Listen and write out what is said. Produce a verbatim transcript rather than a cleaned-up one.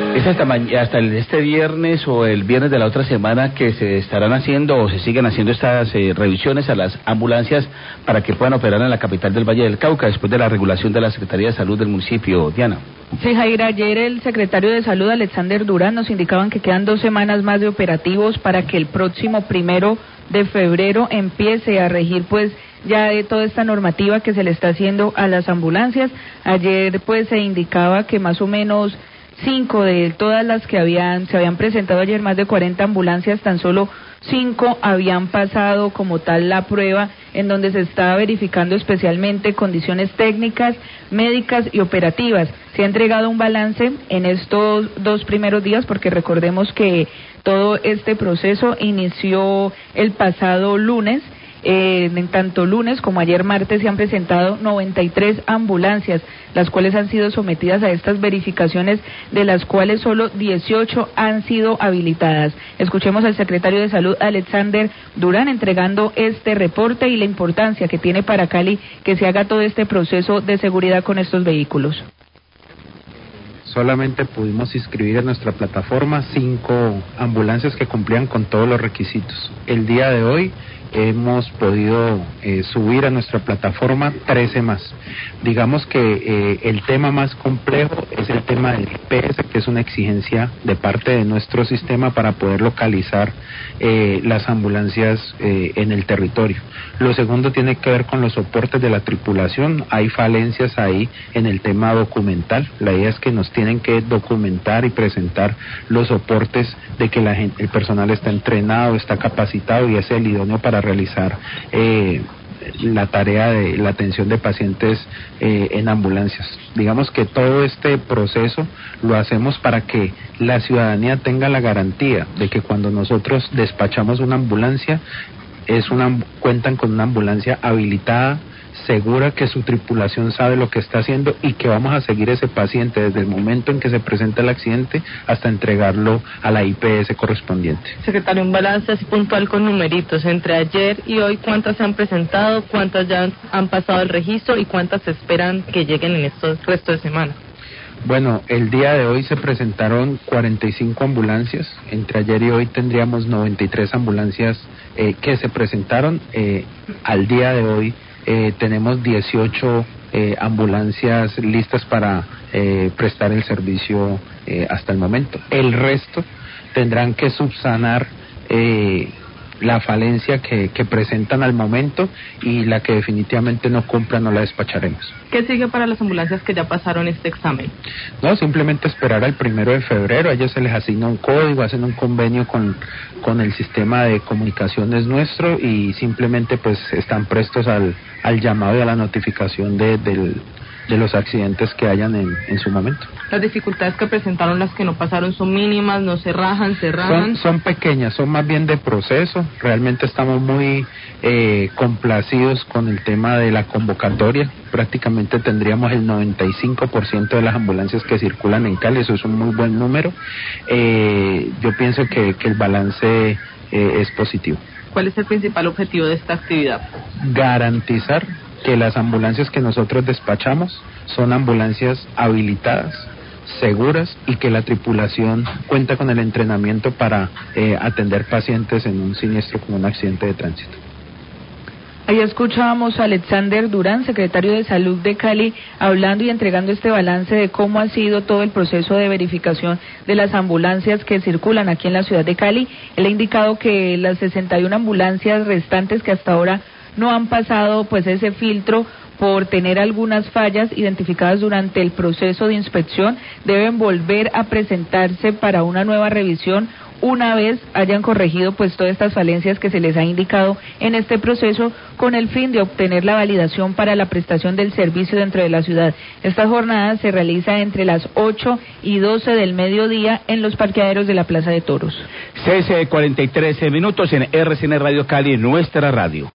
¿Es hasta, hasta el, este viernes o el viernes de la otra semana que se estarán haciendo o se siguen haciendo estas eh, revisiones a las ambulancias para que puedan operar en la capital del Valle del Cauca después de la regulación de la Secretaría de Salud del municipio? Diana. Sí, Jair, ayer el secretario de Salud, Alexander Durán, nos indicaban que quedan dos semanas más de operativos para que el próximo primero de febrero empiece a regir pues ya de toda esta normativa que se le está haciendo a las ambulancias. Ayer pues se indicaba que más o menos cinco de todas las que habían se habían presentado ayer, más de cuarenta ambulancias, tan solo cinco habían pasado como tal la prueba, en donde se estaba verificando especialmente condiciones técnicas, médicas y operativas. Se ha entregado un balance en estos dos primeros días, porque recordemos que todo este proceso inició el pasado lunes. Eh, en tanto lunes como ayer martes se han presentado noventa y tres ambulancias, las cuales han sido sometidas a estas verificaciones, de las cuales solo dieciocho han sido habilitadas. Escuchemos al secretario de Salud, Alexander Durán, entregando este reporte y la importancia que tiene para Cali que se haga todo este proceso de seguridad con estos vehículos. Solamente pudimos inscribir en nuestra plataforma cinco ambulancias que cumplían con todos los requisitos. El día de hoy hemos podido eh, subir a nuestra plataforma trece más. Digamos que eh, el tema más complejo es el tema del I P S, que es una exigencia de parte de nuestro sistema para poder localizar eh, las ambulancias eh, en el territorio. Lo segundo tiene que ver con los soportes de la tripulación. Hay falencias ahí en el tema documental. La idea es que nos tienen que documentar y presentar los soportes de que la gente, el personal está entrenado, está capacitado y es el idóneo para realizar eh, la tarea de la atención de pacientes eh, en ambulancias. Digamos que todo este proceso lo hacemos para que la ciudadanía tenga la garantía de que cuando nosotros despachamos una ambulancia, es una cuentan con una ambulancia habilitada, segura, que su tripulación sabe lo que está haciendo y que vamos a seguir ese paciente desde el momento en que se presenta el accidente hasta entregarlo a la I P S correspondiente. Secretario, un balance así puntual con numeritos entre ayer y hoy: ¿cuántas se han presentado, cuántas ya han pasado el registro y cuántas se esperan que lleguen en estos restos de semana? Bueno, el día de hoy se presentaron cuarenta y cinco ambulancias. Entre ayer y hoy tendríamos noventa y tres ambulancias eh, que se presentaron. Eh, al día de hoy eh, tenemos dieciocho eh, ambulancias listas para eh, prestar el servicio eh, hasta el momento. El resto tendrán que subsanar eh, la falencia que, que presentan al momento, y la que definitivamente no cumpla no la despacharemos. ¿Qué sigue para las ambulancias que ya pasaron este examen? No, simplemente esperar al primero de febrero. A ellos se les asigna un código, hacen un convenio con, con el sistema de comunicaciones nuestro, y simplemente pues están prestos al, al llamado y a la notificación de, del, de los accidentes que hayan en, en su momento. Las dificultades que presentaron, las que no pasaron, son mínimas, no se rajan, se rajan. Son, son pequeñas, son más bien de proceso. Realmente estamos muy eh, complacidos con el tema de la convocatoria. Prácticamente tendríamos el noventa y cinco por ciento de las ambulancias que circulan en Cali. Eso es un muy buen número. Eh, yo pienso que, que el balance eh, es positivo. ¿Cuál es el principal objetivo de esta actividad? Garantizar que las ambulancias que nosotros despachamos son ambulancias habilitadas, seguras, y que la tripulación cuenta con el entrenamiento para eh, atender pacientes en un siniestro como un accidente de tránsito. Ahí escuchábamos a Alexander Durán, secretario de Salud de Cali, hablando y entregando este balance de cómo ha sido todo el proceso de verificación de las ambulancias que circulan aquí en la ciudad de Cali. Él ha indicado que las sesenta y una ambulancias restantes que hasta ahora no han pasado pues ese filtro por tener algunas fallas identificadas durante el proceso de inspección, deben volver a presentarse para una nueva revisión una vez hayan corregido pues todas estas falencias que se les ha indicado en este proceso, con el fin de obtener la validación para la prestación del servicio dentro de la ciudad. Esta jornada se realiza entre las ocho y doce del mediodía en los parqueaderos de la Plaza de Toros. seis cuarenta y tres minutos en R C N Radio Cali, nuestra radio.